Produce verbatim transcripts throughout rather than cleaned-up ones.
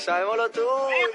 sabémoslo tú.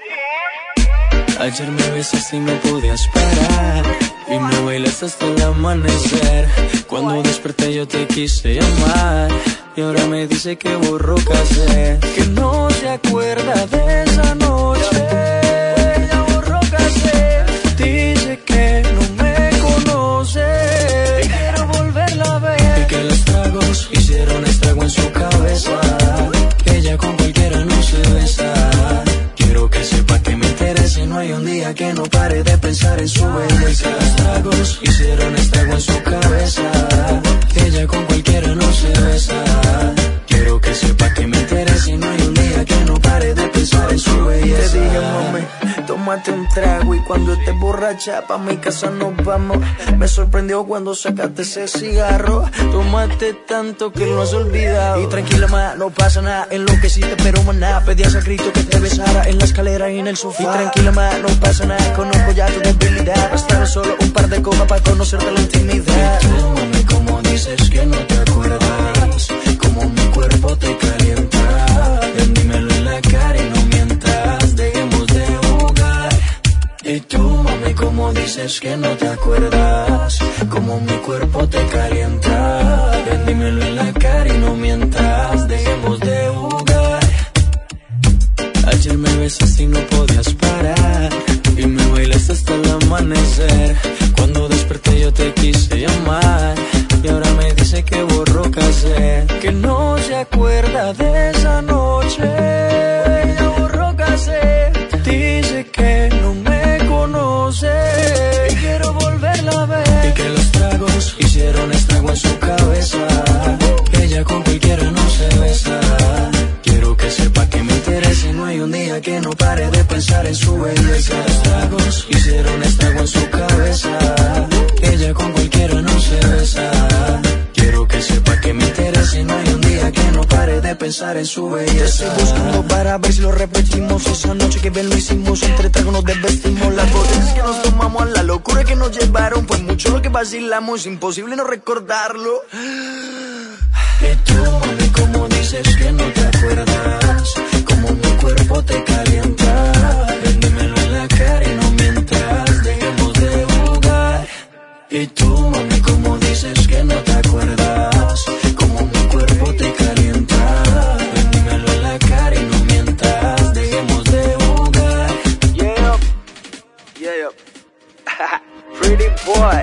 Ayer me besaste y no podías parar, y me bailaste hasta el amanecer. Cuando desperté yo te quise llamar, y ahora me dice que borró casé, que no se acuerda de esa noche. Ya borró casé, dice que no me conoce, y quiero volverla a ver, y que los tragos hicieron estrago en su cabeza, que ella con cualquiera no se besa. Quiero que sepa que me interesa y no hay un día que no pare de pensar en su belleza. Los tragos hicieron estrago en su cabeza, que ella con cualquiera no se besa. Quiero que sepa que me interesa y no hay un día que no pare de pensar en su belleza. Te dije, mami, tómate un trago y cuando estés borracha pa' mi casa nos vamos. Me sorprendió cuando sacaste ese cigarro. Tómate tanto que lo has olvidado. Y tranquila, ma, no pasa nada, enloqueciste pero maná. Pedías a grito que te besara en la escalera y en el sofá. Y tranquila, ma, no pasa nada, conozco ya tu debilidad. Bastaron solo un par de copas para conocerte la intimidad. Y tú, mami, como dices que no te acuerdas, como mi cuerpo te calienta. Ven, dímelo en la cara y no mientas, dejemos de jugar. Y tú, mami, como dices que no te acuerdas, como mi cuerpo te calienta. Ven, dímelo en la cara y no mientas, dejemos de jugar. Ayer me besaste y no podías parar, y me bailaste hasta el amanecer. Cuando desperté yo te quise llamar, y ahora me dice que borró casé, que no se acuerda de esa noche. Ya borró casé, dice que no me conoce, y quiero volverla a ver, y que los tragos hicieron estrago en su cabeza, que ella con cualquiera no se besa. Quiero que sepa que me interesa y no hay un día que no pare de pensar en su belleza. Los tragos hicieron estrago en su cabeza, que ella con cualquiera no se besa. Quiero que sepa que me interesa y no hay un día que no pare de pensar en su belleza. Te estoy buscando para ver si lo repetimos. Esa noche que bien lo hicimos, entre tragos nos desvestimos. Las botellas que nos tomamos, la locura que nos llevaron, fue mucho lo que vacilamos, imposible no recordarlo. Y tú, mami, como dices que no te acuerdas, como mi cuerpo te calienta. Ven, dímelo en la cara y no mientas, dejemos de jugar. Y tú, mami, como dices que no te acuerdas, como mi cuerpo te calienta. Ven, dímelo en la cara y no mientas, dejemos de jugar. Yeah, yeah. Pretty boy.